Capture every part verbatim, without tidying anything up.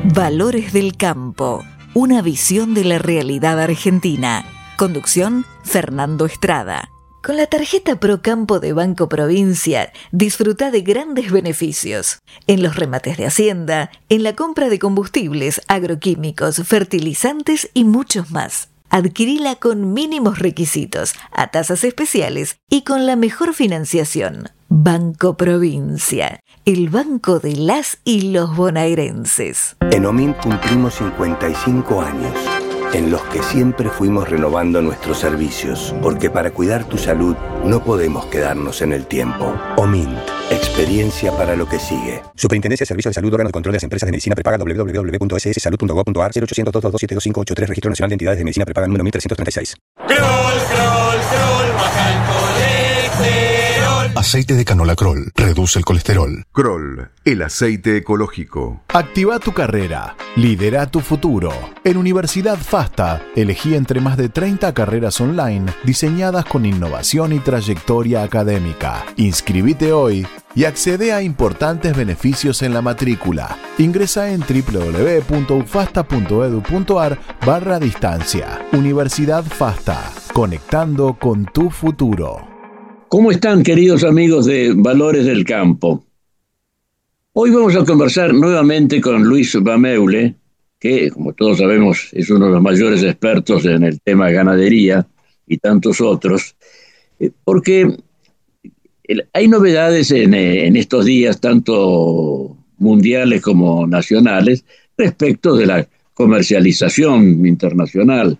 Valores del Campo, una visión de la realidad argentina. Conducción, Fernando Estrada. Con la tarjeta Procampo de Banco Provincia, disfruta de grandes beneficios. En los remates de Hacienda, en la compra de combustibles, agroquímicos, fertilizantes y muchos más. Adquirila con mínimos requisitos, a tasas especiales y con la mejor financiación. Banco Provincia, el banco de las y los bonaerenses. En OMINT cumplimos cincuenta y cinco años, en los que siempre fuimos renovando nuestros servicios, porque para cuidar tu salud no podemos quedarnos en el tiempo. OMINT, experiencia para lo que sigue. Superintendencia de Servicios de Salud, órgano de control de las empresas de medicina prepaga, doble u doble u doble u punto ese ese salud punto gob punto a r, cero ochocientos, doscientos veintidós, setenta y cinco ochenta y tres, Registro Nacional de Entidades de Medicina Prepaga número mil trescientos treinta y seis. Kroll, Kroll, Kroll, baja el colesterol. Aceite de canola Kroll reduce el colesterol. Kroll, el aceite ecológico. Activa tu carrera, lidera tu futuro. En Universidad FASTA, elegí entre más de treinta carreras online diseñadas con innovación y trayectoria académica. Inscribite hoy y accede a importantes beneficios en la matrícula. Ingresa en doble u doble u doble u punto u fasta punto edu punto a r barra distancia. Universidad FASTA, conectando con tu futuro. ¿Cómo están, queridos amigos de Valores del Campo? Hoy vamos a conversar nuevamente con Luis Bameule, que, como todos sabemos, es uno de los mayores expertos en el tema ganadería y tantos otros, porque hay novedades en, en estos días, tanto mundiales como nacionales, respecto de la comercialización internacional.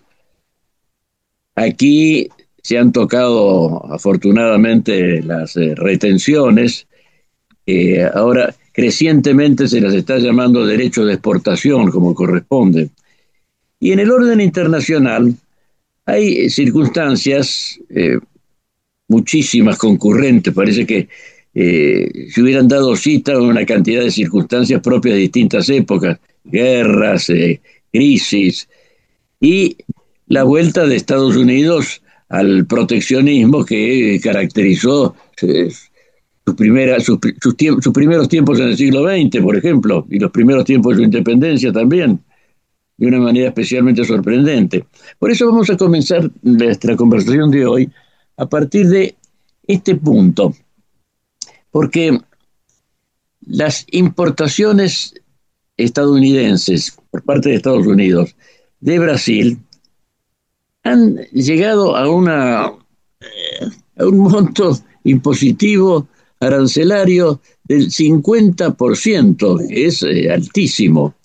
Aquí se han tocado afortunadamente las eh, retenciones, eh, ahora crecientemente se las está llamando derechos de exportación como corresponde. Y en el orden internacional hay circunstancias, eh, muchísimas concurrentes, parece que eh, se hubieran dado cita a una cantidad de circunstancias propias de distintas épocas, guerras, eh, crisis, y la vuelta de Estados Unidos al proteccionismo que caracterizó eh, su primera, sus, sus, tiemp- sus primeros tiempos en el siglo veinte, por ejemplo, y los primeros tiempos de su independencia también, de una manera especialmente sorprendente. Por eso vamos a comenzar nuestra conversación de hoy a partir de este punto, porque las importaciones estadounidenses por parte de Estados Unidos de Brasil han llegado a una a un monto impositivo arancelario del cincuenta por ciento, que es eh, altísimo.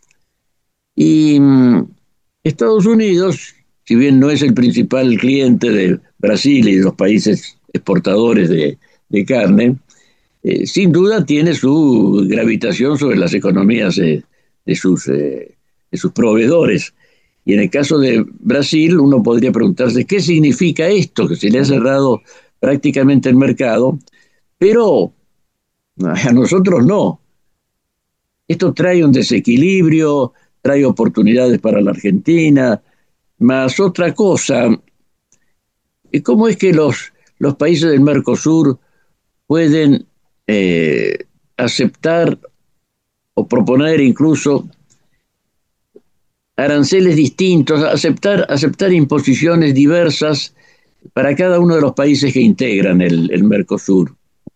Y mm, Estados Unidos, si bien no es el principal cliente de Brasil y de los países exportadores de, de carne, eh, sin duda tiene su gravitación sobre las economías eh, de, sus, eh, de sus proveedores. Y en el caso de Brasil, uno podría preguntarse qué significa esto, que se le ha cerrado prácticamente el mercado, pero a nosotros no. Esto trae un desequilibrio, trae oportunidades para la Argentina, más otra cosa. ¿Cómo es que los, los países del Mercosur pueden eh, aceptar o proponer incluso aranceles distintos, aceptar, aceptar imposiciones diversas para cada uno de los países que integran el, el Mercosur?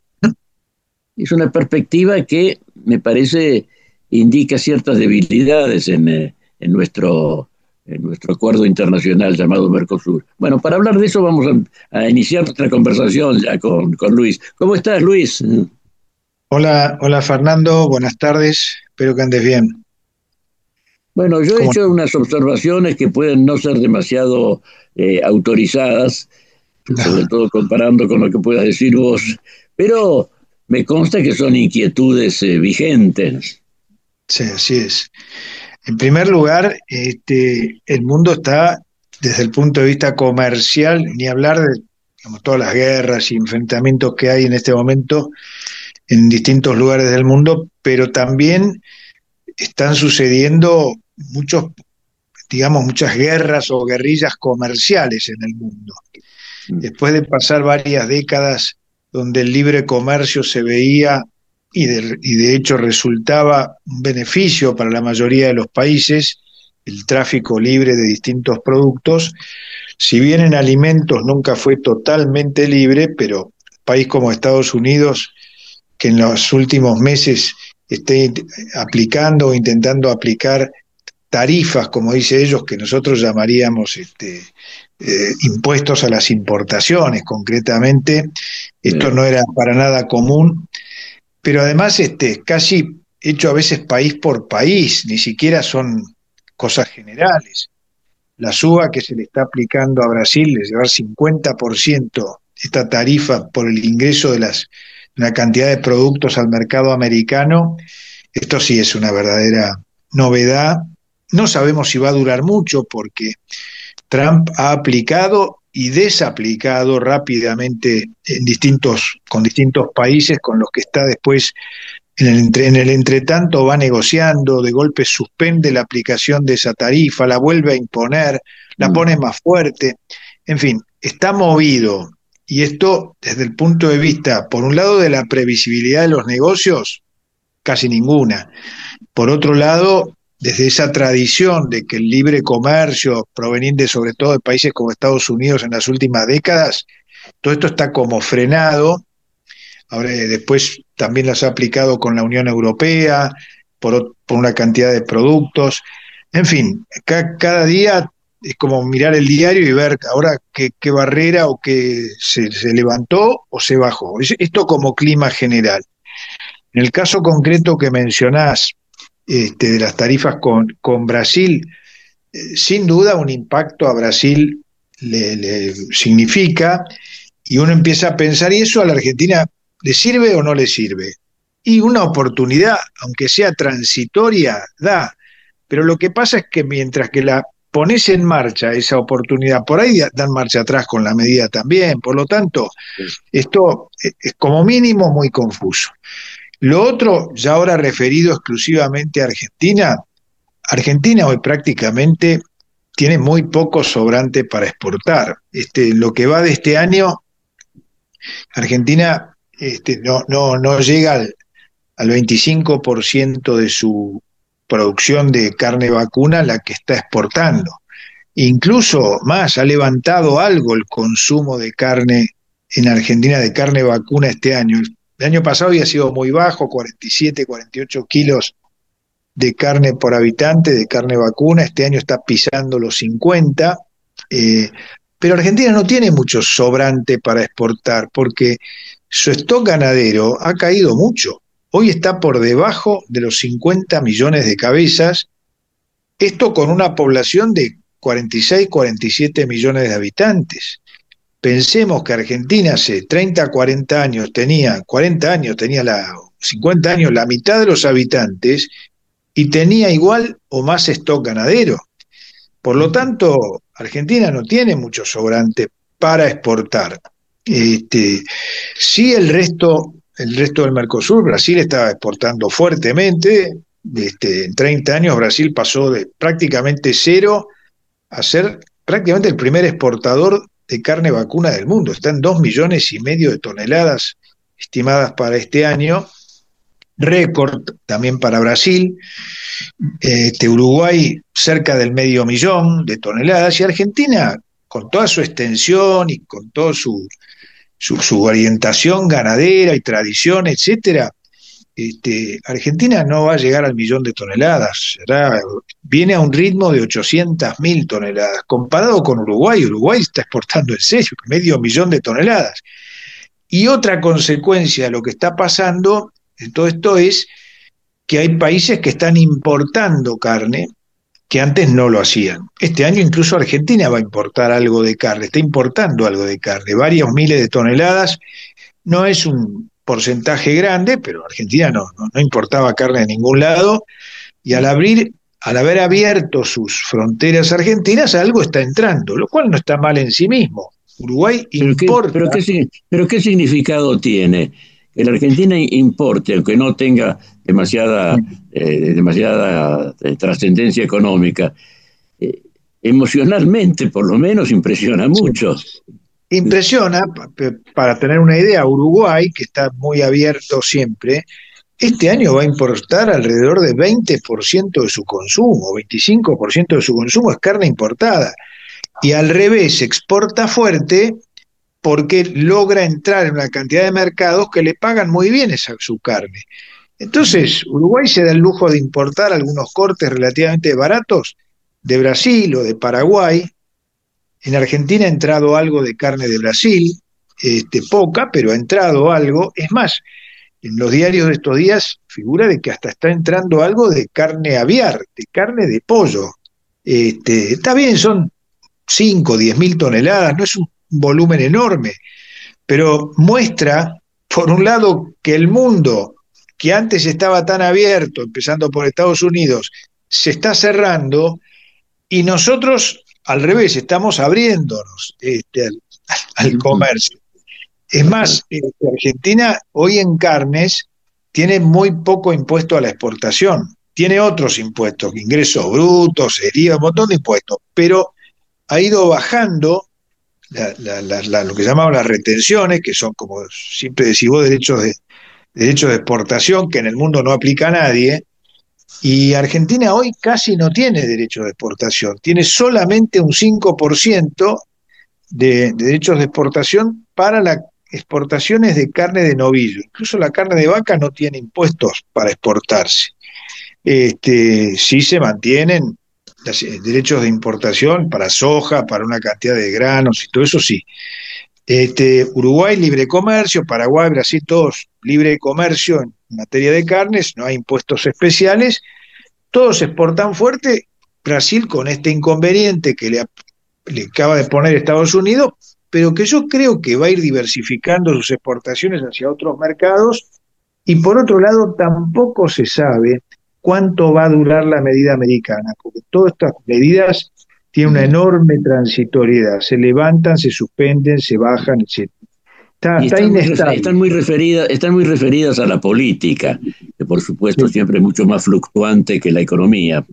Es una perspectiva que me parece indica ciertas debilidades en, eh, en, nuestro, en nuestro acuerdo internacional llamado Mercosur. Bueno, para hablar de eso vamos a, a iniciar nuestra conversación ya con, con Luis. ¿Cómo estás, Luis? Hola, hola Fernando, buenas tardes, espero que andes bien. Bueno, yo he ¿Cómo? hecho unas observaciones que pueden no ser demasiado eh, autorizadas, No. sobre todo comparando con lo que puedas decir vos, pero me consta que son inquietudes eh, vigentes. Sí, así es. En primer lugar, este, el mundo está, desde el punto de vista comercial, ni hablar de digamos, todas las guerras y enfrentamientos que hay en este momento en distintos lugares del mundo, pero también están sucediendo muchos, digamos, muchas guerras o guerrillas comerciales en el mundo. Después de pasar varias décadas donde el libre comercio se veía y de, y de hecho resultaba un beneficio para la mayoría de los países, el tráfico libre de distintos productos. Si bien en alimentos nunca fue totalmente libre, pero un país como Estados Unidos, que en los últimos meses esté aplicando o intentando aplicar tarifas, como dice ellos, que nosotros llamaríamos este, eh, impuestos a las importaciones, concretamente, esto no era para nada común, pero además este, casi hecho a veces país por país, ni siquiera son cosas generales. La suba que se le está aplicando a Brasil de llevar cincuenta por ciento esta tarifa por el ingreso de las, una cantidad de productos al mercado americano, esto sí es una verdadera novedad. No sabemos si va a durar mucho porque Trump ha aplicado y desaplicado rápidamente en distintos, con distintos países con los que está después en el, entre, en el entretanto va negociando, de golpe suspende la aplicación de esa tarifa, la vuelve a imponer, la mm. pone más fuerte, en fin, está movido. Y esto desde el punto de vista, por un lado, de la previsibilidad de los negocios, casi ninguna. Por otro lado, desde esa tradición de que el libre comercio proveniente sobre todo de países como Estados Unidos en las últimas décadas, todo esto está como frenado. Ahora después también las ha aplicado con la Unión Europea por, por una cantidad de productos. En fin, ca, cada día es como mirar el diario y ver ahora qué, qué barrera o qué se, se levantó o se bajó. Esto como clima general. En el caso concreto que mencionás, Este, de las tarifas con, con Brasil, eh, sin duda un impacto a Brasil le, le significa, y uno empieza a pensar, ¿y eso a la Argentina le sirve o no le sirve? Y una oportunidad, aunque sea transitoria, da, pero lo que pasa es que mientras que la pones en marcha esa oportunidad, por ahí dan marcha atrás con la medida también, por lo tanto, esto es como mínimo muy confuso. Lo otro, ya ahora referido exclusivamente a Argentina, Argentina hoy prácticamente tiene muy poco sobrante para exportar. Este, lo que va de este año, Argentina este, no, no, no llega al, al veinticinco por ciento de su producción de carne vacuna la que está exportando. Incluso más, ha levantado algo el consumo de carne en Argentina, de carne vacuna este año. El año pasado había sido muy bajo, cuarenta y siete, cuarenta y ocho kilos de carne por habitante, de carne vacuna. Este año está pisando los cincuenta. Eh, pero Argentina no tiene mucho sobrante para exportar porque su stock ganadero ha caído mucho. Hoy está por debajo de los cincuenta millones de cabezas. Esto con una población de cuarenta y seis, cuarenta y siete millones de habitantes. Pensemos que Argentina hace treinta, cuarenta años tenía, cuarenta años tenía la, cincuenta años la mitad de los habitantes y tenía igual o más stock ganadero. Por lo tanto, Argentina no tiene mucho sobrante para exportar. Este, sí el resto, el resto del Mercosur, Brasil estaba exportando fuertemente. Este, en treinta años Brasil pasó de prácticamente cero a ser prácticamente el primer exportador de carne vacuna del mundo. Están dos millones y medio de toneladas estimadas para este año, récord también para Brasil. Este, Uruguay cerca del medio millón de toneladas, y Argentina, con toda su extensión y con toda su, su, su orientación ganadera y tradición, etcétera, este, Argentina no va a llegar al millón de toneladas, será, viene a un ritmo de ochocientas mil toneladas, comparado con Uruguay. Uruguay está exportando en serio medio millón de toneladas. Y otra consecuencia de lo que está pasando en todo esto es que hay países que están importando carne que antes no lo hacían. Este año incluso Argentina va a importar algo de carne, está importando algo de carne, varios miles de toneladas. No es un porcentaje grande, pero Argentina no, no, no importaba carne de ningún lado, y al abrir, al haber abierto sus fronteras argentinas, algo está entrando, lo cual no está mal en sí mismo. Uruguay importa. ¿Pero qué, pero qué, pero qué significado tiene que la Argentina importe, aunque no tenga demasiada, eh, demasiada eh, trascendencia económica? Eh, emocionalmente, por lo menos, impresiona mucho. Impresiona, para tener una idea, Uruguay, que está muy abierto siempre, este año va a importar alrededor de veinte por ciento de su consumo, veinticinco por ciento de su consumo es carne importada. Y al revés, exporta fuerte porque logra entrar en una cantidad de mercados que le pagan muy bien esa, su carne. Entonces, Uruguay se da el lujo de importar algunos cortes relativamente baratos de Brasil o de Paraguay. En Argentina ha entrado algo de carne de Brasil, este, poca, pero ha entrado algo. Es más, en los diarios de estos días figura de que hasta está entrando algo de carne aviar, de carne de pollo. Este, está bien, son cinco, diez mil toneladas, no es un volumen enorme, pero muestra, por un lado, que el mundo, que antes estaba tan abierto, empezando por Estados Unidos, se está cerrando, y nosotros, al revés, estamos abriéndonos este, al, al comercio. Es más, este, Argentina hoy en carnes tiene muy poco impuesto a la exportación, tiene otros impuestos, ingresos brutos, sería un montón de impuestos, pero ha ido bajando la, la, la, la, lo que llamamos las retenciones, que son, como siempre decís vos, derechos de, derechos de exportación, que en el mundo no aplica a nadie, y Argentina hoy casi no tiene derechos de exportación, tiene solamente un cinco por ciento de, de derechos de exportación para las exportaciones de carne de novillo. Incluso la carne de vaca no tiene impuestos para exportarse. Este, sí se mantienen los derechos de importación para soja, para una cantidad de granos y todo eso sí. Este, Uruguay libre comercio, Paraguay, Brasil, todos libre comercio en materia de carnes, no hay impuestos especiales, todos exportan fuerte. Brasil con este inconveniente que le, le acaba de poner Estados Unidos, pero que yo creo que va a ir diversificando sus exportaciones hacia otros mercados, y por otro lado tampoco se sabe cuánto va a durar la medida americana, porque todas estas medidas tienen una enorme transitoriedad, se levantan, se suspenden, se bajan, etcétera. Está, y está están, inestable. Muy, están, muy referidas, están muy referidas a la política, que por supuesto Sí. siempre es mucho más fluctuante que la economía.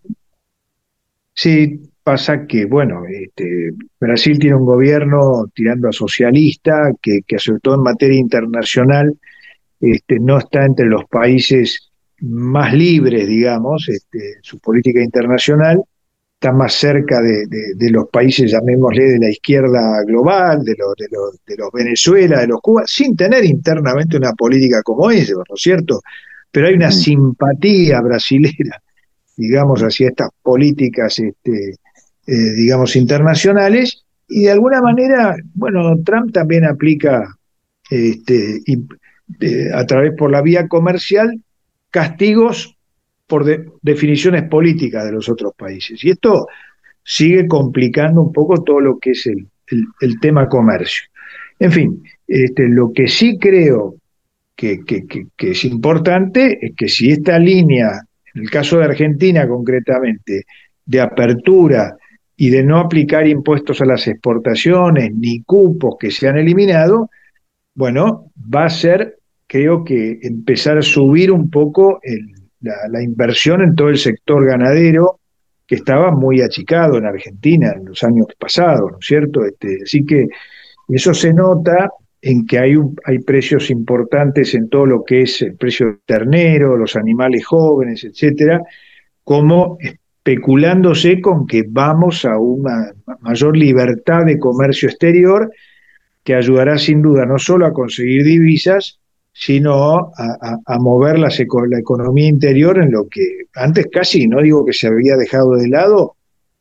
Sí, pasa que, bueno, este, Brasil tiene un gobierno tirando a socialista, que, que sobre todo en materia internacional este, no está entre los países más libres, digamos, este, su política internacional, está más cerca de, de, de los países, llamémosle, de la izquierda global, de los, de los, de los Venezuela, de los Cuba, sin tener internamente una política como esa, ¿no es cierto? Pero hay una simpatía brasilera, digamos, hacia estas políticas, este, eh, digamos, internacionales, y de alguna manera, bueno, Trump también aplica, este, y, eh, a través por la vía comercial, castigos por de, definiciones políticas de los otros países. Y esto sigue complicando un poco todo lo que es el, el, el tema comercio. En fin, este, lo que sí creo que, que, que, que es importante es que si esta línea, en el caso de Argentina concretamente, de apertura y de no aplicar impuestos a las exportaciones ni cupos que se han eliminado, bueno, va a ser, creo que, empezar a subir un poco el, la, la inversión en todo el sector ganadero, que estaba muy achicado en Argentina en los años pasados, ¿no es cierto? Este, así que eso se nota en que hay, un, hay precios importantes en todo lo que es el precio del ternero, los animales jóvenes, etcétera, como especulándose con que vamos a una mayor libertad de comercio exterior, que ayudará sin duda no solo a conseguir divisas, sino a, a, a mover la, la economía interior en lo que antes casi, no digo que se había dejado de lado,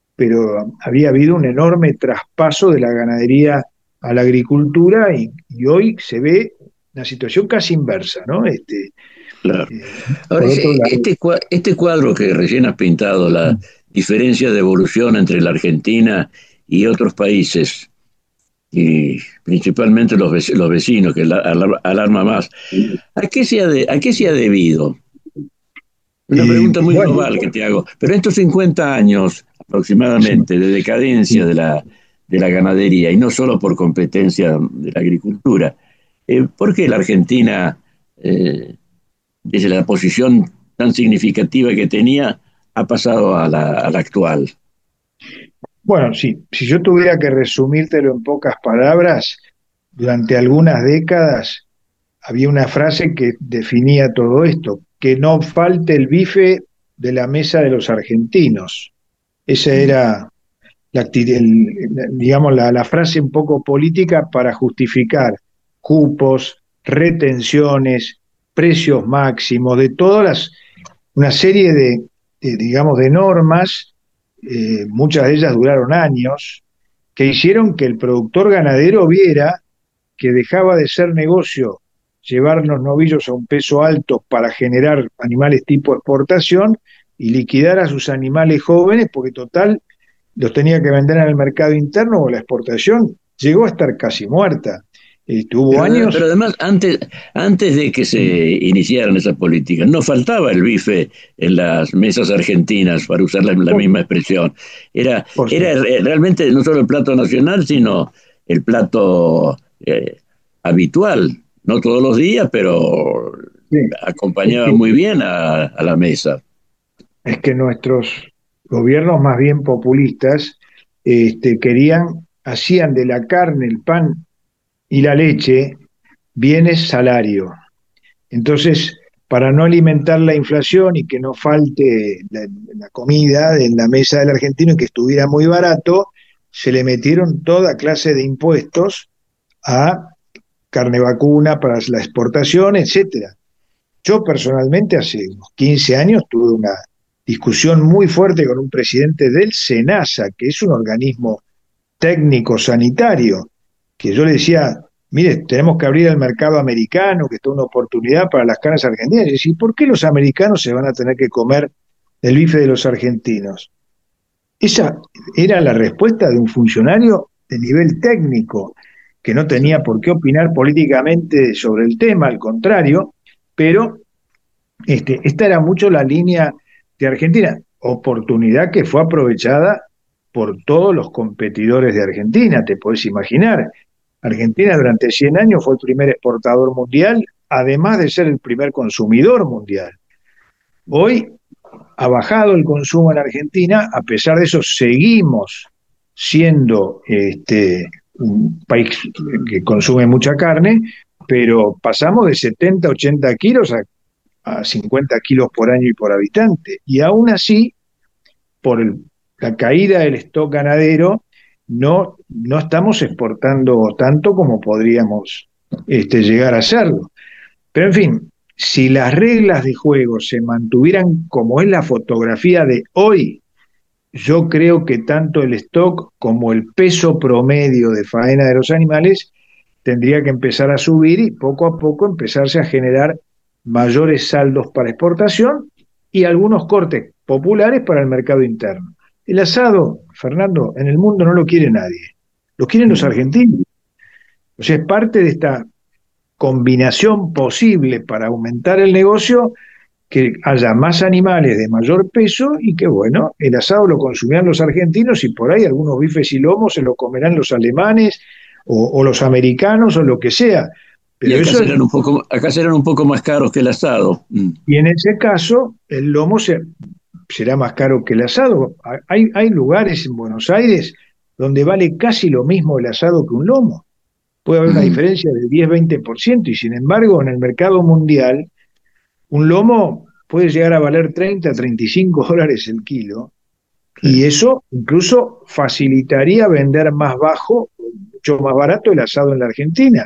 pero había habido un enorme traspaso de la ganadería a la agricultura, y, y hoy se ve una situación casi inversa, ¿no? Este, claro. Eh, Ahora, este, este cuadro que recién has pintado, la mm. diferencia de evolución entre la Argentina y otros países, y principalmente los, los vecinos, que alarma más, ¿a qué se ha, de, a qué se ha debido? Una pregunta muy bueno, global que te hago. Pero estos cincuenta años aproximadamente sí. de decadencia de la, de la ganadería, y no solo por competencia de la agricultura, eh, ¿por qué la Argentina, eh, desde la posición tan significativa que tenía, ha pasado a la, a la actual? Bueno, sí, si yo tuviera que resumírtelo en pocas palabras, durante algunas décadas había una frase que definía todo esto: que no falte el bife de la mesa de los argentinos. Esa era, la, el, digamos, la, la frase un poco política para justificar cupos, retenciones, precios máximos, de todas las, una serie de, de digamos, de normas, eh, muchas de ellas duraron años, que hicieron que el productor ganadero viera que dejaba de ser negocio llevar los novillos a un peso alto para generar animales tipo exportación y liquidar a sus animales jóvenes, porque total los tenía que vender en el mercado interno, o la exportación llegó a estar casi muerta. Estuvo pero, años. Pero además, antes, antes de que se iniciaran esas políticas, no faltaba el bife en las mesas argentinas, para usar la, la misma expresión. Era, era realmente no solo el plato nacional, sino el plato eh, habitual. No todos los días, pero sí, acompañaba es que, muy bien a, a la mesa. Es que nuestros gobiernos más bien populistas este, querían, hacían de la carne, el pan y la leche bienes salario. Entonces, para no alimentar la inflación y que no falte la, la comida en la mesa del argentino y que estuviera muy barato, se le metieron toda clase de impuestos a carne vacuna para la exportación, etcétera. Yo personalmente hace unos quince años tuve una discusión muy fuerte con un presidente del SENASA, que es un organismo técnico sanitario, que yo le decía, mire, tenemos que abrir el mercado americano, que es una oportunidad para las carnes argentinas. Y decía, ¿por qué los americanos se van a tener que comer el bife de los argentinos? Esa era la respuesta de un funcionario de nivel técnico, que no tenía por qué opinar políticamente sobre el tema, al contrario, pero este, esta era mucho la línea de Argentina, oportunidad que fue aprovechada por todos los competidores de Argentina, te podés imaginar. Argentina durante cien años fue el primer exportador mundial, además de ser el primer consumidor mundial. Hoy ha bajado el consumo en Argentina, a pesar de eso seguimos siendo este, un país que consume mucha carne, pero pasamos de setenta, ochenta kilos a, a cincuenta kilos por año y por habitante. Y aún así, por el, la caída del stock ganadero, no, no estamos exportando tanto como podríamos este, llegar a hacerlo. Pero en fin, si las reglas de juego se mantuvieran como es la fotografía de hoy, yo creo que tanto el stock como el peso promedio de faena de los animales tendría que empezar a subir y poco a poco empezarse a generar mayores saldos para exportación y algunos cortes populares para el mercado interno. El asado, Fernando, en el mundo no lo quiere nadie, lo quieren los argentinos. O sea, es parte de esta combinación posible para aumentar el negocio, que haya más animales de mayor peso y que, bueno, el asado lo consumían los argentinos y por ahí algunos bifes y lomos se lo comerán los alemanes o, o los americanos o lo que sea. Pero y acá, eso, serán un poco, acá serán un poco más caros que el asado. Y en ese caso, el lomo se, será más caro que el asado. Hay, hay lugares en Buenos Aires donde vale casi lo mismo el asado que un lomo. Puede haber una diferencia del diez a veinte por ciento y sin embargo en el mercado mundial un lomo puede llegar a valer treinta a treinta y cinco dólares el kilo y eso incluso facilitaría vender más bajo, mucho más barato el asado en la Argentina.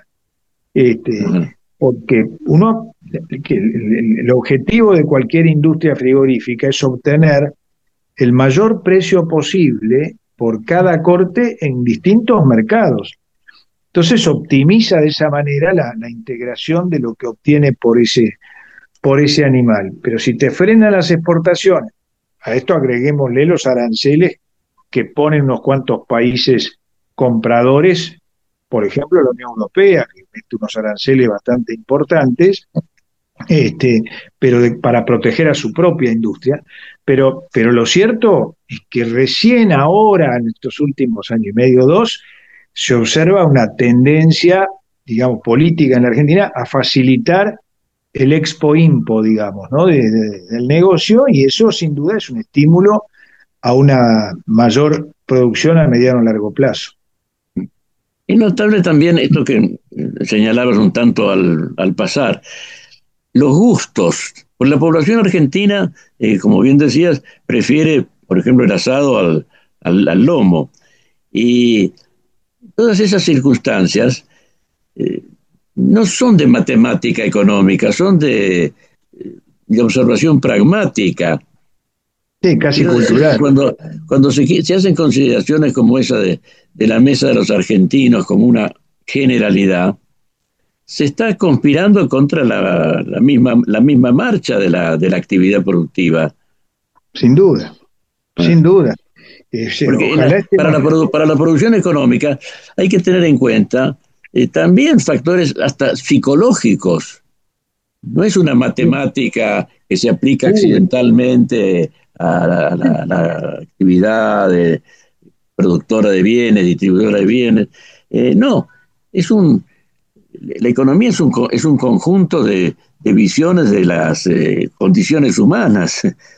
Este, porque uno, que el, el objetivo de cualquier industria frigorífica es obtener el mayor precio posible por cada corte en distintos mercados. Entonces optimiza de esa manera la, la integración de lo que obtiene por ese, por ese animal. Pero si te frenan las exportaciones, a esto agreguémosle los aranceles que ponen unos cuantos países compradores, por ejemplo la Unión Europea, que mete unos aranceles bastante importantes, este, pero de, para proteger a su propia industria. Pero, pero lo cierto es que recién ahora, en estos últimos años y medio, dos, se observa una tendencia, digamos, política en la Argentina a facilitar el expo-impo, digamos, ¿no? de, de, del negocio, y eso sin duda es un estímulo a una mayor producción a mediano o largo plazo. Es notable también esto que señalabas un tanto al, al pasar, los gustos Pues la población argentina, eh, como bien decías, prefiere, por ejemplo, el asado al, al, al lomo. Y todas esas circunstancias eh, no son de matemática económica, son de, de observación pragmática. Sí, casi Quiero decir, cultural. Cuando, cuando se, se hacen consideraciones como esa de, de la mesa de los argentinos como una generalidad, se está conspirando contra la, la, misma, la misma marcha de la, de la actividad productiva. Sin duda, Ah. sin duda. Eh, sí, Porque ojalá la- estemos- para, la, produ- para la producción económica hay que tener en cuenta eh, también factores hasta psicológicos. No es una matemática que se aplica accidentalmente a la, a la- a la actividad de productora de bienes, distribuidora de bienes. Eh, no, es un, la economía es un, co- es un conjunto de, de visiones de las eh, condiciones humanas.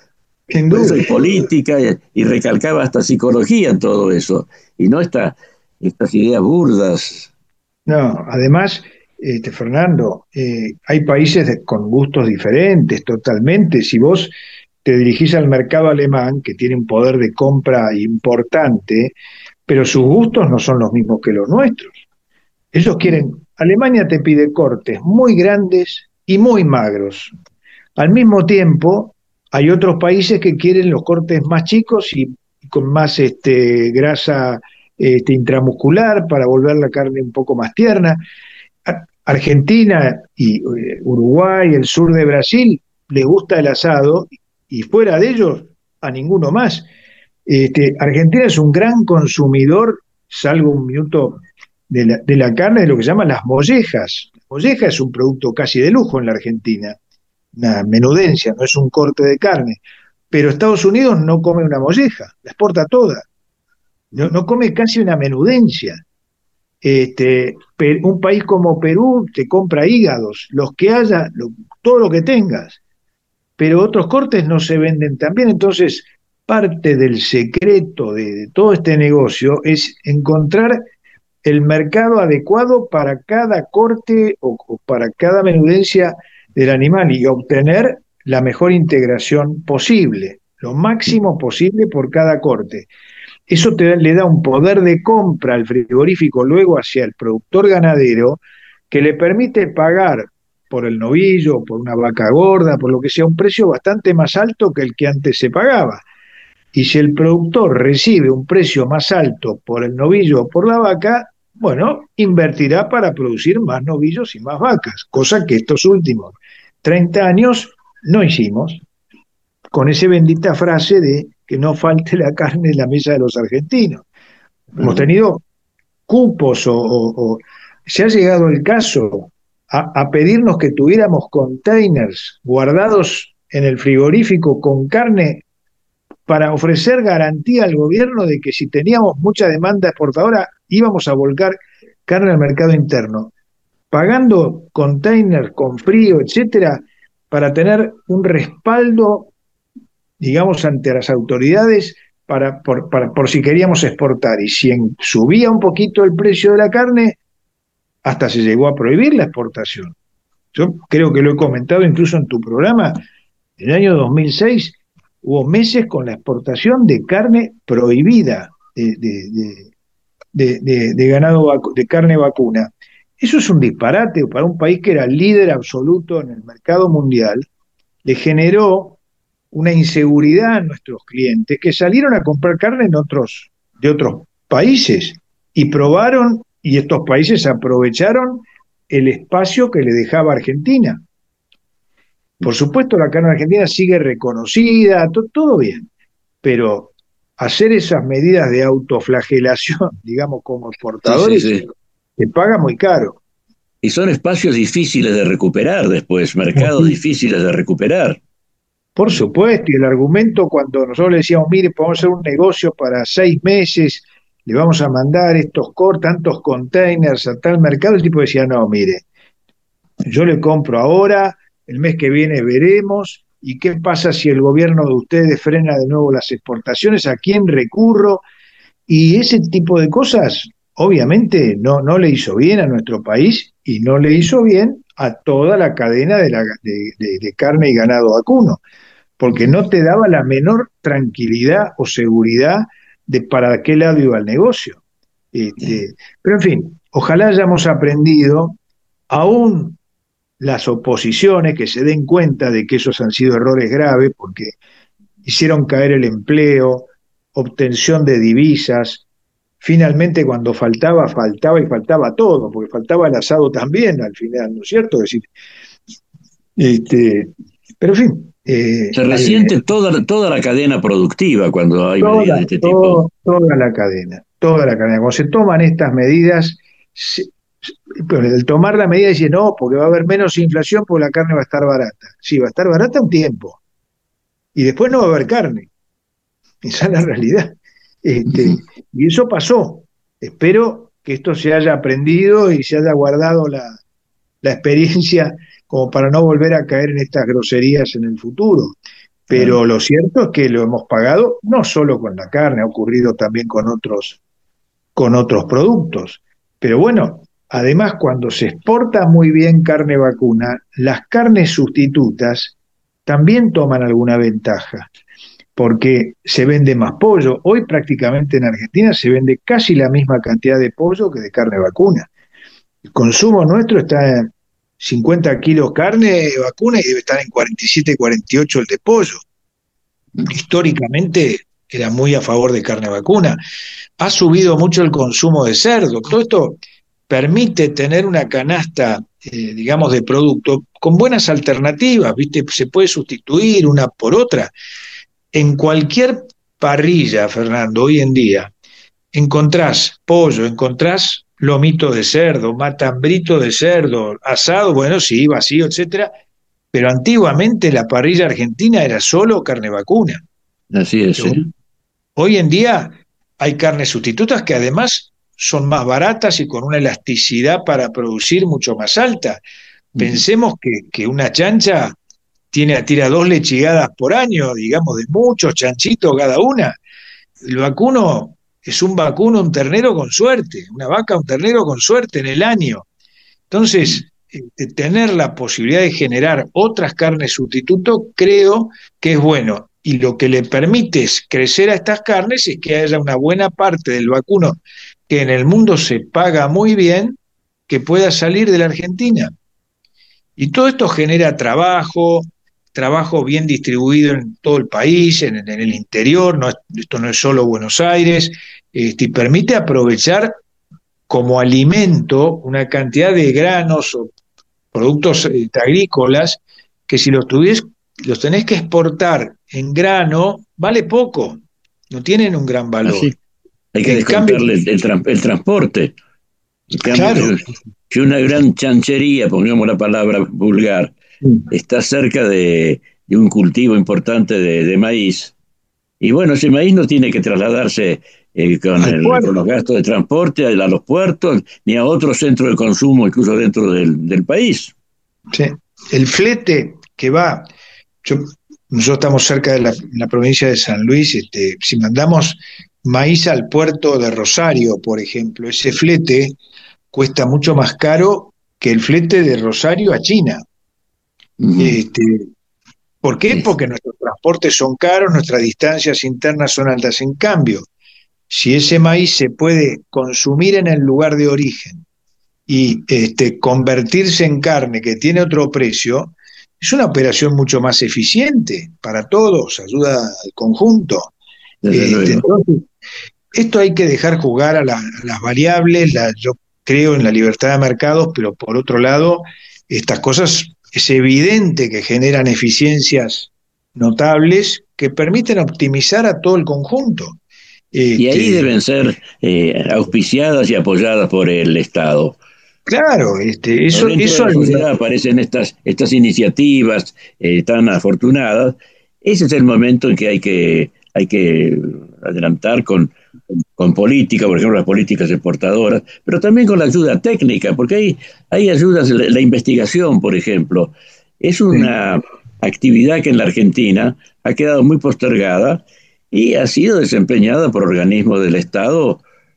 sin Por eso duda. hay política y, y recalcaba hasta psicología en todo eso. Y no esta, estas ideas burdas. No, además, este, Fernando, eh, hay países de- con gustos diferentes totalmente. Si vos te dirigís al mercado alemán, que tiene un poder de compra importante, pero sus gustos no son los mismos que los nuestros. Ellos quieren, Alemania te pide cortes muy grandes y muy magros. Al mismo tiempo, hay otros países que quieren los cortes más chicos y con más este, grasa este, intramuscular para volver la carne un poco más tierna. A- Argentina y eh, Uruguay, el sur de Brasil, les gusta el asado y fuera de ellos a ninguno más. Este, Argentina es un gran consumidor, salvo un minuto, de la, de la carne, de lo que se llaman las mollejas. La molleja es un producto casi de lujo en la Argentina, una menudencia, no es un corte de carne. Pero Estados Unidos no come una molleja, la exporta toda. No, no come casi una menudencia. Este, pe- un país como Perú te compra hígados, los que haya, lo- todo lo que tengas. Pero otros cortes no se venden tan bien. Entonces, parte del secreto de, de todo este negocio es encontrar el mercado adecuado para cada corte o, o para cada menudencia del animal y obtener la mejor integración posible, lo máximo posible por cada corte. Eso te, le da un poder de compra al frigorífico luego hacia el productor ganadero que le permite pagar por el novillo, por una vaca gorda, por lo que sea, un precio bastante más alto que el que antes se pagaba. Y si el productor recibe un precio más alto por el novillo o por la vaca, bueno, invertirá para producir más novillos y más vacas, cosa que estos últimos treinta años no hicimos, con esa bendita frase de que no falte la carne en la mesa de los argentinos. Hemos tenido cupos o, o- o se ha llegado el caso a, a pedirnos que tuviéramos containers guardados en el frigorífico con carne para ofrecer garantía al gobierno de que si teníamos mucha demanda exportadora íbamos a volcar carne al mercado interno, pagando containers con frío, etcétera, para tener un respaldo, digamos, ante las autoridades para, por, para, por si queríamos exportar. Y si en- subía un poquito el precio de la carne, hasta se llegó a prohibir la exportación. Yo creo que lo he comentado incluso en tu programa. En el año dos mil seis hubo meses con la exportación de carne prohibida, de, de, de, de, de- de ganado vacu- de carne vacuna. Eso es un disparate para un país que era líder absoluto en el mercado mundial. Le generó una inseguridad a nuestros clientes que salieron a comprar carne en otros, de otros países y probaron, y estos países aprovecharon el espacio que le dejaba Argentina. Por supuesto, la carne argentina sigue reconocida, to- todo bien, pero hacer esas medidas de autoflagelación, digamos, como Sí, sí, exportadores, sí. se paga muy caro. Y son espacios difíciles de recuperar después, mercados Ujú. difíciles de recuperar. Por supuesto, y el argumento cuando nosotros le decíamos, mire, podemos hacer un negocio para seis meses, le vamos a mandar estos cor, tantos containers a tal mercado, el tipo decía, no, mire, yo le compro ahora, el mes que viene veremos, y qué pasa si el gobierno de ustedes frena de nuevo las exportaciones, a quién recurro, y ese tipo de cosas obviamente no, no le hizo bien a nuestro país y no le hizo bien a toda la cadena de, la, de, de, de carne y ganado vacuno, porque no te daba la menor tranquilidad o seguridad de para qué lado iba el negocio. Este, pero en fin, ojalá hayamos aprendido, aún las oposiciones que se den cuenta de que esos han sido errores graves, porque hicieron caer el empleo, obtención de divisas. Finalmente, cuando faltaba, faltaba y faltaba todo, porque faltaba el asado también al final, ¿no es cierto? Es decir, este, pero en fin. Eh, Se resiente eh, toda, toda la cadena productiva cuando hay toda, medidas de este todo, tipo. Toda la cadena, toda la cadena. Cuando se toman estas medidas, se, el tomar la medida dice, no, porque va a haber menos inflación porque la carne va a estar barata. Sí, va a estar barata un tiempo. Y después no va a haber carne. Esa es la realidad. Este, y eso pasó. Espero que esto se haya aprendido y se haya guardado la, la experiencia como para no volver a caer en estas groserías en el futuro. Pero sí. Lo cierto es que lo hemos pagado no solo con la carne, ha ocurrido también con otros, con otros productos. Pero bueno, además cuando se exporta muy bien carne vacuna, las carnes sustitutas también toman alguna ventaja, porque se vende más pollo. Hoy prácticamente en Argentina se vende casi la misma cantidad de pollo que de carne vacuna. El consumo nuestro está en cincuenta kilos carne vacuna y debe estar en cuarenta y siete, cuarenta y ocho el de pollo. Históricamente era muy a favor de carne vacuna. Ha subido mucho el consumo de cerdo. Todo esto permite tener una canasta, eh, digamos, de producto con buenas alternativas, ¿viste? Se puede sustituir una por otra. En cualquier parrilla, Fernando, hoy en día, encontrás pollo, encontrás lomito de cerdo, matambrito de cerdo, asado, bueno, sí, vacío, etcétera, pero antiguamente la parrilla argentina era solo carne vacuna. Así es. Sí. Hoy en día hay carnes sustitutas que además son más baratas y con una elasticidad para producir mucho más alta. Pensemos que, que una chancha tiene, tira dos lechigadas por año, digamos, de muchos chanchitos cada una. El vacuno es un vacuno, un ternero con suerte, una vaca, un ternero con suerte en el año. Entonces, eh, tener la posibilidad de generar otras carnes sustituto, creo que es bueno. Y lo que le permite crecer a estas carnes es que haya una buena parte del vacuno que en el mundo se paga muy bien, que pueda salir de la Argentina. Y todo esto genera trabajo, trabajo bien distribuido en todo el país, en, en el interior, no, esto no es solo Buenos Aires, este, y permite aprovechar como alimento una cantidad de granos o productos eh, agrícolas que si los, tuvies, los tenés que exportar en grano, vale poco, no tienen un gran valor. Así. Hay que descontarle el, el, tra el transporte. En cambio, claro. Si una gran chanchería, pongamos la palabra vulgar, sí, está cerca de, de un cultivo importante de, de maíz, y bueno, ese maíz no tiene que trasladarse eh, con, el, con los gastos de transporte a, a los puertos, ni a otro centro de consumo, incluso dentro del, del país. Sí, el flete que va, yo, nosotros estamos cerca de la, la provincia de San Luis, este, si mandamos maíz al puerto de Rosario, por ejemplo, ese flete cuesta mucho más caro que el flete de Rosario a China. Uh-huh. Este, ¿por qué? Porque nuestros transportes son caros, nuestras distancias internas son altas. En cambio, si ese maíz se puede consumir en el lugar de origen y este, convertirse en carne que tiene otro precio, es una operación mucho más eficiente para todos, ayuda al conjunto. Este, entonces, esto hay que dejar jugar a, la, a las variables. La, yo creo en la libertad de mercados, pero por otro lado, estas cosas es evidente que generan eficiencias notables que permiten optimizar a todo el conjunto. Este, y ahí deben ser eh, auspiciadas y apoyadas por el Estado. Claro, este, eso, dentro eso de la sociedad aparecen estas, estas iniciativas eh, tan afortunadas. Ese es el momento en que hay que, hay que adelantar con, con política, por ejemplo, las políticas exportadoras, pero también con la ayuda técnica, porque hay, hay ayudas, la, la investigación, por ejemplo, es una sí. actividad que en la Argentina ha quedado muy postergada y ha sido desempeñada por organismos del Estado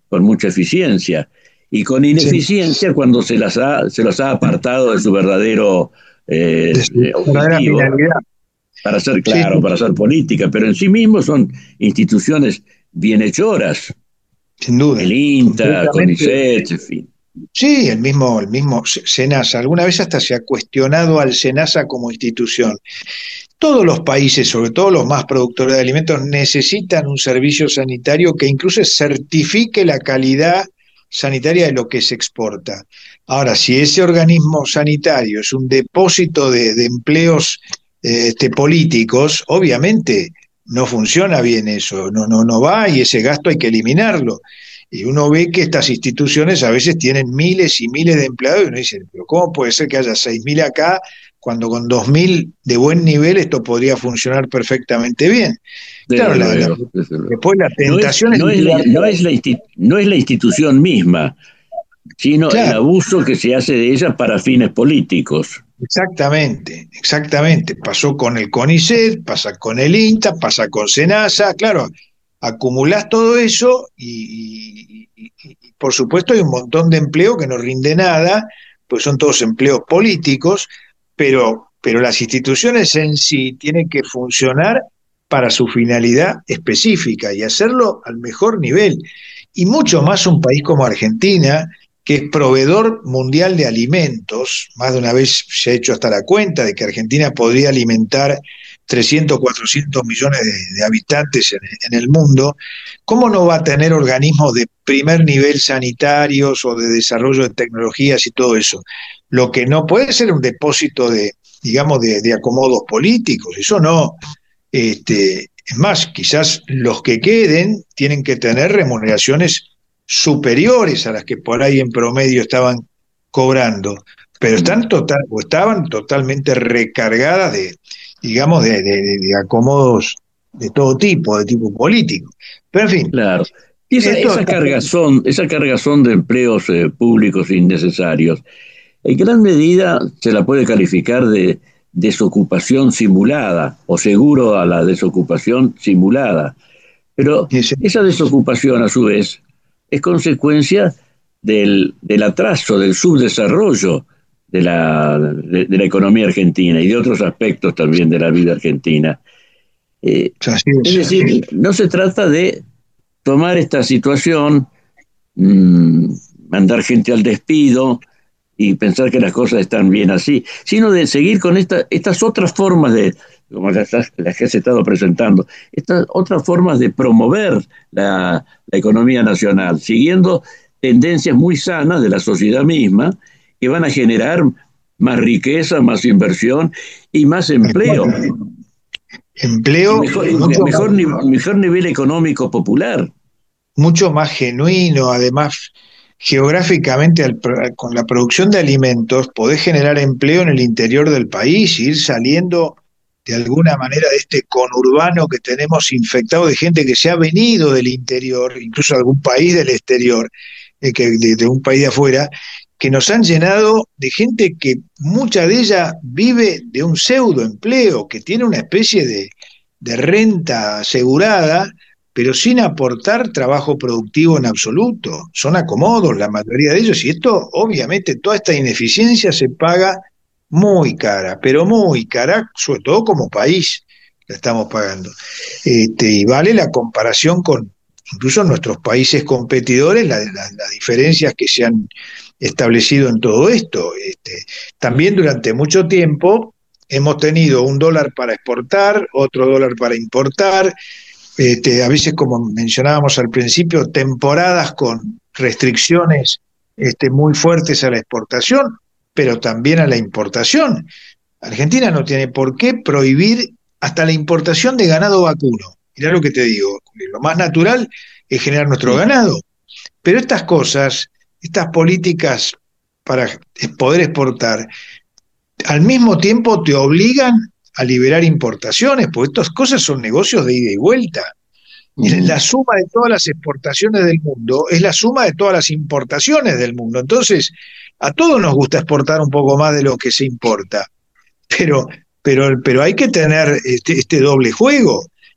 con mucha eficiencia, y con ineficiencia sí. cuando se las ha, se los ha apartado de su verdadero eh, de su objetivo, para hacer, claro, sí. para hacer política, pero en sí mismos son instituciones bienhechoras. Sin duda. El INTA, CONICET, en fin. Sí, el mismo, el mismo SENASA. Alguna vez hasta se ha cuestionado al SENASA como institución. Todos los países, sobre todo los más productores de alimentos, necesitan un servicio sanitario que incluso certifique la calidad sanitaria de lo que se exporta. Ahora, si ese organismo sanitario es un depósito de, de empleos eh, este, políticos, obviamente no funciona bien eso, no, no, no va, y ese gasto hay que eliminarlo. Y uno ve que estas instituciones a veces tienen miles y miles de empleados y uno dice, pero ¿cómo puede ser que haya seis mil acá cuando con dos mil de buen nivel esto podría funcionar perfectamente bien? Desde claro, la, luego, la, desde luego. después la tentación no es, es... No es, la, no, es la insti- no es la institución misma, sino claro. el abuso que se hace de ella para fines políticos. Exactamente, exactamente. Pasó con el CONICET, pasa con el INTA, pasa con SENASA, claro, acumulás todo eso y, y, y, y por supuesto hay un montón de empleo que no rinde nada, pues son todos empleos políticos, pero, pero las instituciones en sí tienen que funcionar para su finalidad específica y hacerlo al mejor nivel. Y mucho más un país como Argentina, que es proveedor mundial de alimentos. Más de una vez se ha hecho hasta la cuenta de que Argentina podría alimentar trescientos, cuatrocientos millones de, de habitantes en, en el mundo. ¿Cómo no va a tener organismos de primer nivel sanitarios o de desarrollo de tecnologías y todo eso? Lo que no puede ser un depósito de, digamos, de, de acomodos políticos, eso no. Este, es más, quizás los que queden tienen que tener remuneraciones superiores a las que por ahí en promedio estaban cobrando, pero están total, o estaban totalmente recargadas de, digamos, de, de, de acomodos de todo tipo, de tipo político. Pero en fin. Claro. Y esa, esa, cargazón, esa cargazón de empleos eh, públicos innecesarios, en gran medida se la puede calificar de desocupación simulada, o seguro a la desocupación simulada. Pero esa desocupación, a su vez, es consecuencia del, del atraso, del subdesarrollo de la, de, de la economía argentina y de otros aspectos también de la vida argentina. Eh, es decir, no se trata de tomar esta situación, mmm, mandar gente al despido y pensar que las cosas están bien así, sino de seguir con esta, estas otras formas de, como las, las que has estado presentando, estas otras formas de promover la, la economía nacional, siguiendo tendencias muy sanas de la sociedad misma, que van a generar más riqueza, más inversión y más empleo. Empleo. Y mejor, mejor, más, mejor nivel económico popular. Mucho más genuino, además, geográficamente, al, con la producción de alimentos, podés generar empleo en el interior del país, ir saliendo de alguna manera de este conurbano que tenemos infectado de gente que se ha venido del interior, incluso de algún país del exterior, eh, que de, de un país de afuera, que nos han llenado de gente que mucha de ella vive de un pseudoempleo, que tiene una especie de, de renta asegurada, pero sin aportar trabajo productivo en absoluto. Son acomodos la mayoría de ellos, y esto, obviamente, toda esta ineficiencia se paga muy cara, pero muy cara, sobre todo como país la estamos pagando. Este, y vale la comparación con incluso nuestros países competidores, las la, la diferencias que se han establecido en todo esto. Este, también durante mucho tiempo hemos tenido un dólar para exportar, otro dólar para importar, este, a veces, como mencionábamos al principio, temporadas con restricciones este, muy fuertes a la exportación, pero también a la importación. Argentina no tiene por qué prohibir hasta la importación de ganado vacuno. Mirá lo que te digo, lo más natural es generar nuestro ganado. Pero estas cosas, estas políticas para poder exportar, al mismo tiempo te obligan a liberar importaciones, porque estas cosas son negocios de ida y vuelta. Uh-huh. La suma de todas las exportaciones del mundo es la suma de todas las importaciones del mundo. Entonces, a todos nos gusta exportar un poco más de lo que se importa, pero, pero, pero hay que tener este, este doble juego.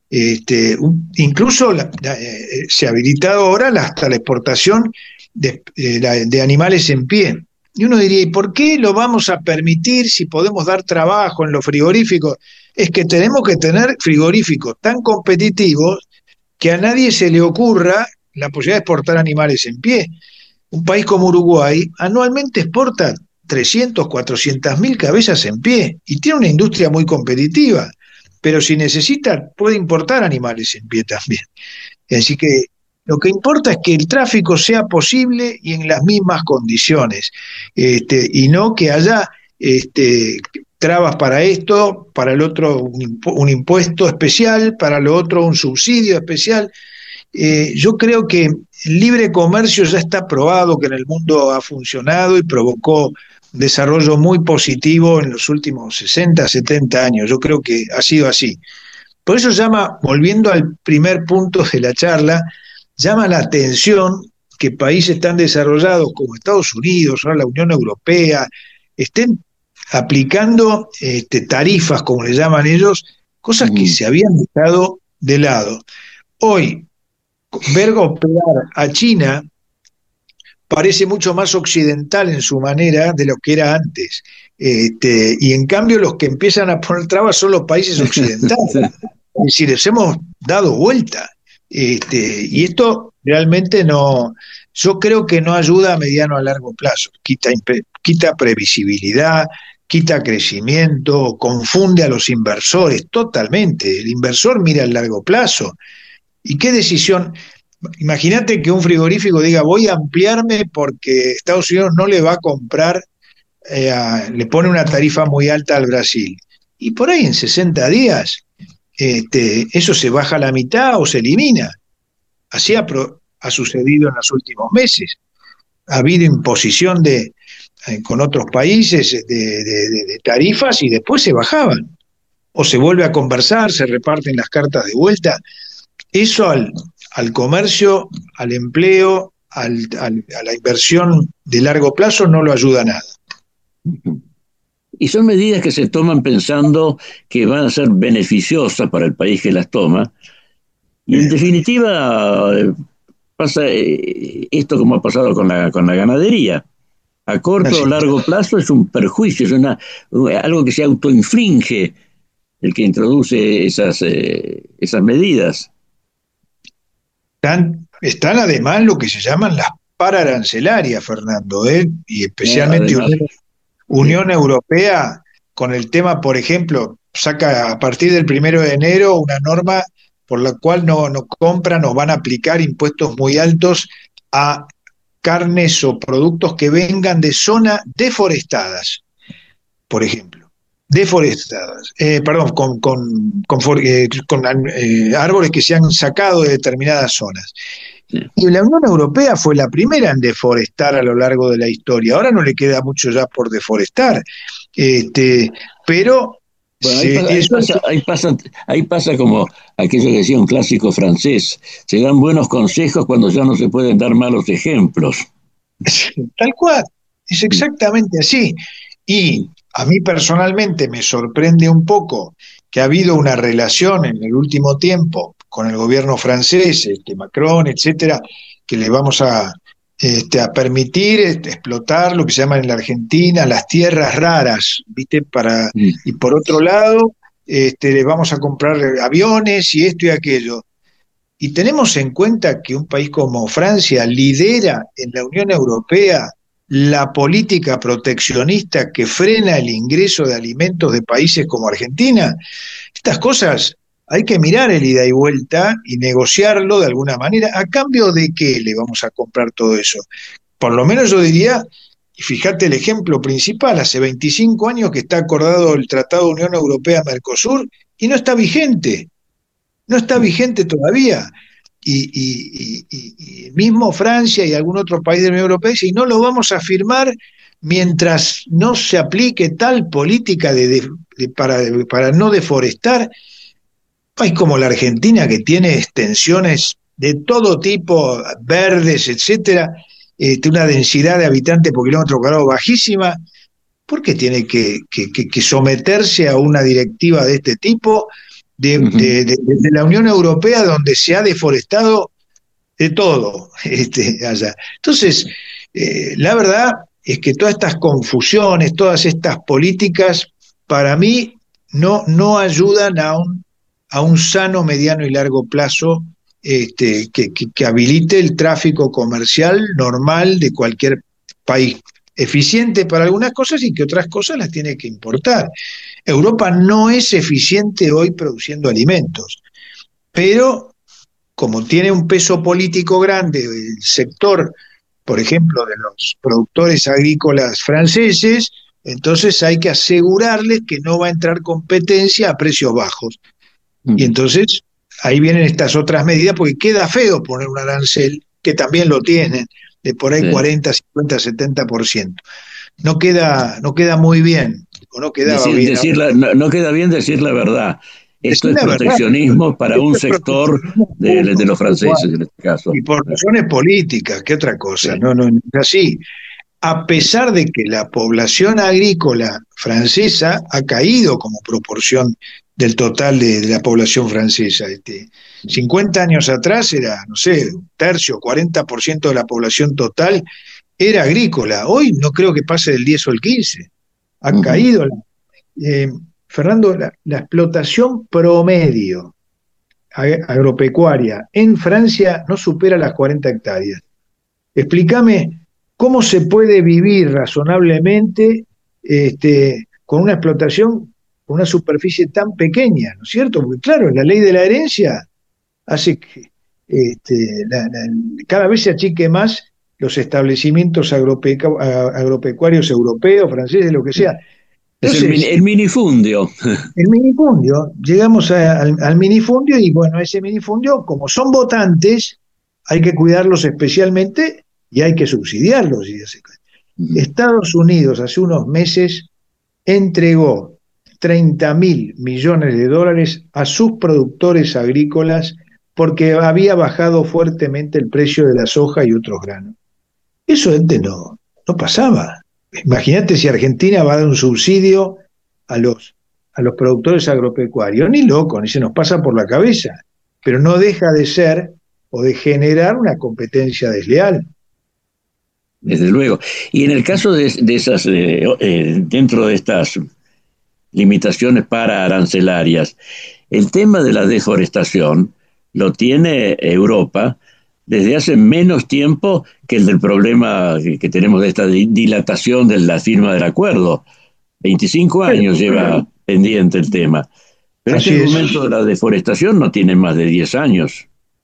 Este, un, incluso la, la, eh, se ha habilitado ahora la, hasta la exportación de, de, la, de animales en pie. Y uno diría, ¿y por qué lo vamos a permitir si podemos dar trabajo en los frigoríficos? Es que tenemos que tener frigoríficos tan competitivos que a nadie se le ocurra la posibilidad de exportar animales en pie. Un país como Uruguay anualmente exporta trescientas, cuatrocientas mil cabezas en pie y tiene una industria muy competitiva, pero si necesita puede importar animales en pie también. Así que lo que importa es que el tráfico sea posible y en las mismas condiciones, este, y no que haya este, trabas para esto, para el otro un, impu- un impuesto especial, para lo otro un subsidio especial. Eh, yo creo que el libre comercio ya está probado que en el mundo ha funcionado y provocó un desarrollo muy positivo en los últimos sesenta, setenta años. Yo creo que ha sido así. Por eso llama, volviendo al primer punto de la charla, llama la atención que países tan desarrollados como Estados Unidos, ahora la Unión Europea, estén aplicando este, tarifas, como le llaman ellos, cosas que se habían dejado de lado. Hoy, ver operar a China parece mucho más occidental en su manera de lo que era antes. Este, y en cambio los que empiezan a poner trabas son los países occidentales. Es decir, les hemos dado vuelta. Este, y esto realmente no, yo creo que no ayuda a mediano a largo plazo. Quita, quita previsibilidad, quita crecimiento, confunde a los inversores totalmente. El inversor mira al largo plazo. ¿Y qué decisión? Imagínate que un frigorífico diga, voy a ampliarme porque Estados Unidos no le va a comprar, eh, a, le pone una tarifa muy alta al Brasil. Y por ahí en sesenta días, este, eso se baja a la mitad o se elimina. Así ha, pro, ha sucedido en los últimos meses. Ha habido imposición de, eh, con otros países de, de, de, de tarifas y después se bajaban. O se vuelve a conversar, se reparten las cartas de vuelta. Eso al, al comercio, al empleo, al, al, a la inversión de largo plazo no lo ayuda nada. Y son medidas que se toman pensando que van a ser beneficiosas para el país que las toma. Y en definitiva pasa esto como ha pasado con la, con la ganadería. A corto o largo plazo es un perjuicio, es una, algo que se autoinflige el que introduce esas, eh, esas medidas. Están, están además lo que se llaman las pararancelarias, Fernando, ¿eh? Y especialmente Unión, Unión Europea, con el tema, por ejemplo, saca a partir del primero de enero una norma por la cual no, no compran o van a aplicar impuestos muy altos a carnes o productos que vengan de zonas deforestadas, por ejemplo. Deforestadas, eh, perdón, con, con, con, eh, con eh, árboles que se han sacado de determinadas zonas. Sí. Y la Unión Europea fue la primera en deforestar a lo largo de la historia. Ahora no le queda mucho ya por deforestar, este, pero... Bueno, ahí, pasa, ahí, pasa, ahí, pasa, ahí pasa como aquello que decía un clásico francés, se dan buenos consejos cuando ya no se pueden dar malos ejemplos. Tal cual, es exactamente así. Y a mí personalmente me sorprende un poco que ha habido una relación en el último tiempo con el gobierno francés, este, Macron, etcétera, que le vamos a, este, a permitir este, explotar lo que se llama en la Argentina las tierras raras, ¿viste? Para, mm. Y por otro lado, este, le vamos a comprar aviones y esto y aquello. Y tenemos en cuenta que un país como Francia lidera en la Unión Europea la política proteccionista que frena el ingreso de alimentos de países como Argentina. Estas cosas hay que mirar el ida y vuelta y negociarlo de alguna manera. ¿A cambio de qué le vamos a comprar todo eso? Por lo menos yo diría, y fíjate el ejemplo principal, hace veinticinco años que está acordado el Tratado de Unión Europea-Mercosur y no está vigente. No está vigente todavía. Y, y, y, y mismo Francia y algún otro país de la Unión Europea dice, y no lo vamos a firmar mientras no se aplique tal política de, de, de, para, de, para no deforestar. País como la Argentina, que tiene extensiones de todo tipo, verdes, etcétera, este, una densidad de habitantes por kilómetro cuadrado bajísima, ¿por qué tiene que, que, que, que someterse a una directiva de este tipo, de, uh-huh. de, de, de la Unión Europea, donde se ha deforestado de todo este, allá. Entonces, eh, la verdad es que todas estas confusiones, todas estas políticas, para mí no, no ayudan a un, a un sano, mediano y largo plazo este, que, que, que habilite el tráfico comercial normal de cualquier país, eficiente para algunas cosas y que otras cosas las tiene que importar. Europa no es eficiente hoy produciendo alimentos, pero como tiene un peso político grande el sector, por ejemplo, de los productores agrícolas franceses, entonces hay que asegurarles que no va a entrar competencia a precios bajos. Mm. Y entonces ahí vienen estas otras medidas, porque queda feo poner un arancel, que también lo tienen, de por ahí sí. cuarenta, cincuenta, setenta por ciento. No queda, no queda muy bien, o no quedaba decir, bien. Decir la, no, no queda bien decir la verdad. Esto decir es proteccionismo verdad. para Esto un sector de, de los franceses, en este caso. Y por razones políticas, ¿qué otra cosa? Sí. No, no, no es así. A pesar de que la población agrícola francesa ha caído como proporción del total de, de la población francesa. Este, cincuenta años atrás era, no sé, un tercio, cuarenta por ciento de la población total era agrícola. Hoy no creo que pase del diez o el quince. Ha uh-huh. caído. La, eh, Fernando, la, la explotación promedio agropecuaria en Francia no supera las cuarenta hectáreas. Explícame cómo se puede vivir razonablemente este, con una explotación, con una superficie tan pequeña, ¿no es cierto? Porque claro, la ley de la herencia hace que este, la, la, cada vez se achique más los establecimientos agropecu- agropecuarios europeos, franceses, lo que sea. Entonces, es el, el minifundio. El minifundio, llegamos a, al, al minifundio y bueno, ese minifundio, como son votantes, hay que cuidarlos especialmente y hay que subsidiarlos. Mm. Estados Unidos hace unos meses entregó treinta mil millones de dólares a sus productores agrícolas porque había bajado fuertemente el precio de la soja y otros granos. Eso antes no, no pasaba. Imagínate si Argentina va a dar un subsidio a los, a los productores agropecuarios. Ni loco, ni se nos pasa por la cabeza. Pero no deja de ser o de generar una competencia desleal. Desde luego. Y en el caso de, de esas, eh, eh, dentro de estas limitaciones para arancelarias, el tema de la deforestación lo tiene Europa desde hace menos tiempo que el del problema que tenemos de esta dilatación de la firma del acuerdo. veinticinco años lleva pendiente el tema. Pero Así este es. momento de la deforestación no tiene más de diez años.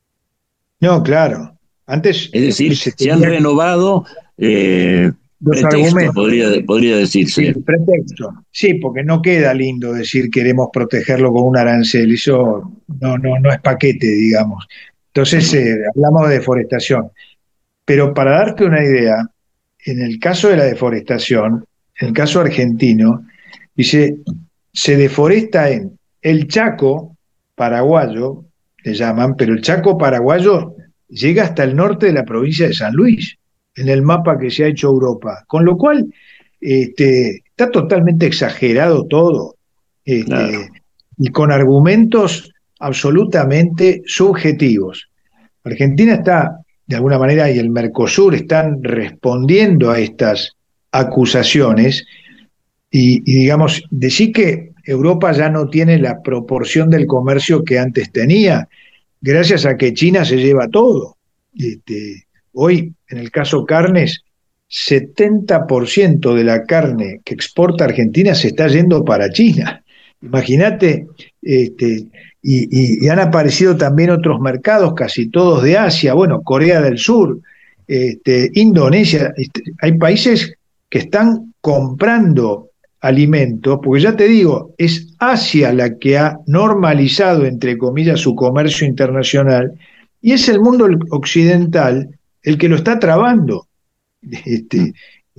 No, claro. Antes, es decir, se, se han renovado eh, pretextos, podría, podría decirse. Sí, pretexto. Sí, porque no queda lindo decir queremos protegerlo con un arancel. Eso no, no, no es paquete, digamos. Entonces, eh, hablamos de deforestación. Pero para darte una idea, en el caso de la deforestación, en el caso argentino, dice, se deforesta en el Chaco paraguayo, le llaman, pero el Chaco paraguayo llega hasta el norte de la provincia de San Luis, en el mapa que se ha hecho Europa. Con lo cual, este, está totalmente exagerado todo, este, claro. y con argumentos absolutamente subjetivos. Argentina está, de alguna manera, y el Mercosur están respondiendo a estas acusaciones y, y digamos, decir que Europa ya no tiene la proporción del comercio que antes tenía, gracias a que China se lleva todo. Este, hoy, en el caso carnes, setenta por ciento de la carne que exporta Argentina se está yendo para China. Imagínate, este, y, y, y han aparecido también otros mercados, casi todos de Asia, bueno, Corea del Sur, este, Indonesia, este, hay países que están comprando alimentos, porque ya te digo, es Asia la que ha normalizado, entre comillas, su comercio internacional, y es el mundo occidental el que lo está trabando. Este,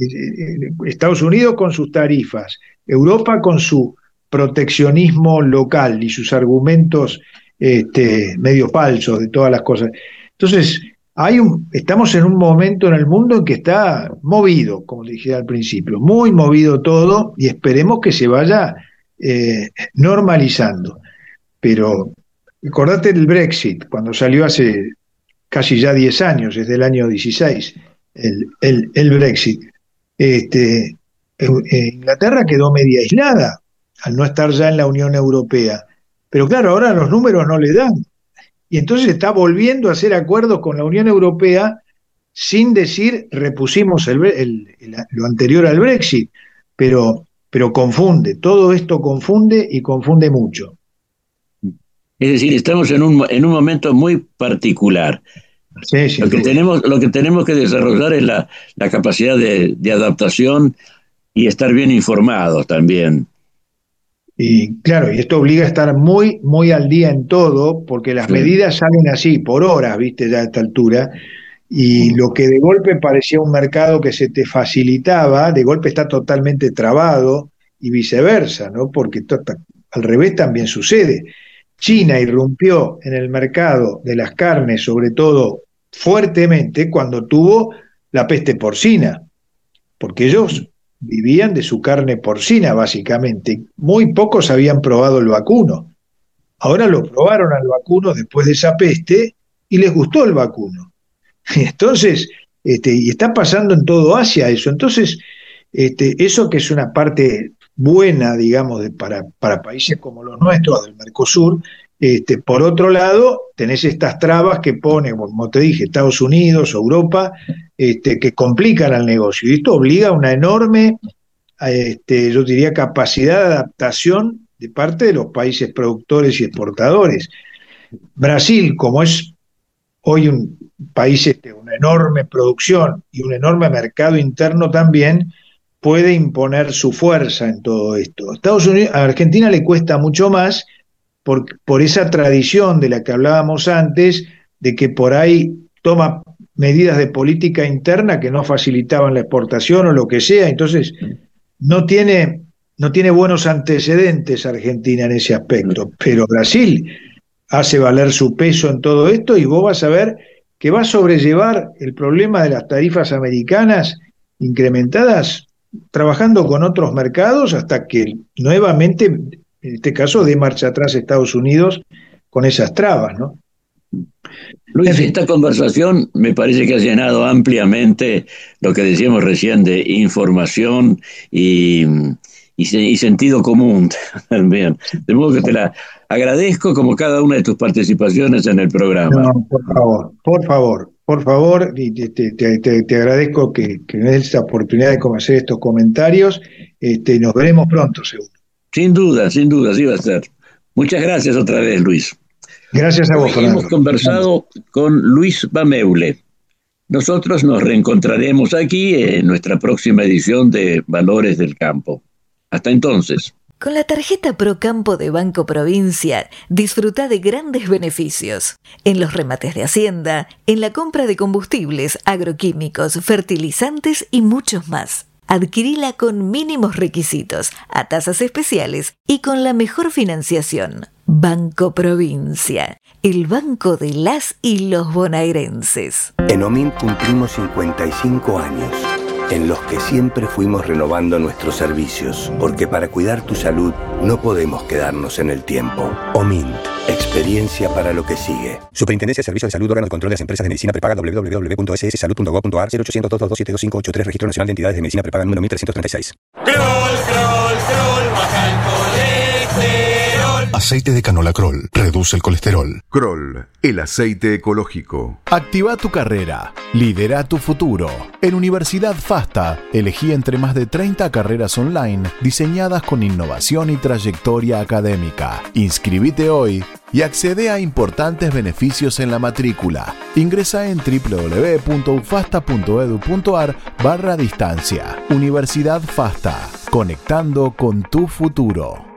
Estados Unidos con sus tarifas, Europa con su proteccionismo local y sus argumentos este, medio falsos de todas las cosas. Entonces, hay un, estamos en un momento en el mundo en que está movido, como dije al principio, muy movido todo, y esperemos que se vaya eh, normalizando. pero acordate del Brexit, cuando salió hace casi ya diez años, desde el año dieciséis, el, el, el Brexit. Este, eh, Inglaterra quedó media aislada al no estar ya en la Unión Europea, pero claro, ahora los números no le dan, y entonces está volviendo a hacer acuerdos con la Unión Europea sin decir repusimos el, el, el, lo anterior al Brexit, pero, pero confunde, todo esto confunde y confunde mucho. Es decir, estamos en un, en un momento muy particular. Sí, sí, lo, que tenemos, lo que tenemos que desarrollar es la, la capacidad de, de adaptación y estar bien informados también. Y claro, y esto obliga a estar muy, muy al día en todo, porque las sí. medidas salen así, por horas, viste, ya a esta altura, y lo que de golpe parecía un mercado que se te facilitaba, de golpe está totalmente trabado, y viceversa, ¿no? Porque to- al revés también sucede. China irrumpió en el mercado de las carnes, sobre todo fuertemente, cuando tuvo la peste porcina, porque ellos vivían de su carne porcina, básicamente. Muy pocos habían probado el vacuno. Ahora lo probaron al vacuno después de esa peste y les gustó el vacuno. Entonces, este, y está pasando en todo Asia eso. Entonces, este, eso que es una parte buena, digamos, de, para, para países como los nuestros, del Mercosur, este, por otro lado, tenés estas trabas que pone, como te dije, Estados Unidos, Europa, este, que complican al negocio. Y esto obliga a una enorme, este, yo diría, capacidad de adaptación de parte de los países productores y exportadores. Brasil, como es hoy un país, este, una enorme producción y un enorme mercado interno también, puede imponer su fuerza en todo esto. Estados Unidos, a Argentina le cuesta mucho más por, por esa tradición de la que hablábamos antes, de que por ahí toma medidas de política interna que no facilitaban la exportación o lo que sea, entonces no tiene, no tiene buenos antecedentes Argentina en ese aspecto, pero Brasil hace valer su peso en todo esto y vos vas a ver que va a sobrellevar el problema de las tarifas americanas incrementadas trabajando con otros mercados hasta que nuevamente, en este caso, dé marcha atrás Estados Unidos con esas trabas, ¿no? Luis, esta conversación me parece que ha llenado ampliamente lo que decíamos recién de información y, y, y sentido común también. De modo que te la agradezco como cada una de tus participaciones en el programa. No, por favor, por favor, por favor, y te, te, te, te agradezco que, que me des esta oportunidad de hacer estos comentarios. Este, nos veremos pronto, seguro. Sin duda, sin duda, sí va a ser. Muchas gracias otra vez, Luis. Gracias a vos, Fernando. Hemos conversado con Luis Bameule. Nosotros nos reencontraremos aquí en nuestra próxima edición de Valores del Campo. Hasta entonces. Con la tarjeta Procampo de Banco Provincia, disfruta de grandes beneficios en los remates de Hacienda, en la compra de combustibles, agroquímicos, fertilizantes y muchos más. Adquirila con mínimos requisitos, a tasas especiales y con la mejor financiación. Banco Provincia, el banco de las y los bonaerenses. En Omint cumplimos cincuenta y cinco años, en los que siempre fuimos renovando nuestros servicios, porque para cuidar tu salud no podemos quedarnos en el tiempo. Omint, experiencia para lo que sigue. Superintendencia de Servicios de Salud, órgano de control de las empresas de medicina prepaga, doble u doble u doble u punto ese ese salud punto gob punto a r, cero ochocientos, dos dos dos, siete dos cinco ocho tres, Registro Nacional de Entidades de Medicina Prepaga número mil trescientos treinta y seis. Crol, crol, crol, baja el colesterol. Aceite de canola Crol reduce el colesterol. Crol, el aceite ecológico. Activa tu carrera, lidera tu futuro. En Universidad FASTA, elegí entre más de treinta carreras online diseñadas con innovación y trayectoria académica. Inscribite hoy y accede a importantes beneficios en la matrícula. Ingresa en doble u doble u doble u punto ufasta punto edu punto ar barra distancia. Universidad FASTA, conectando con tu futuro.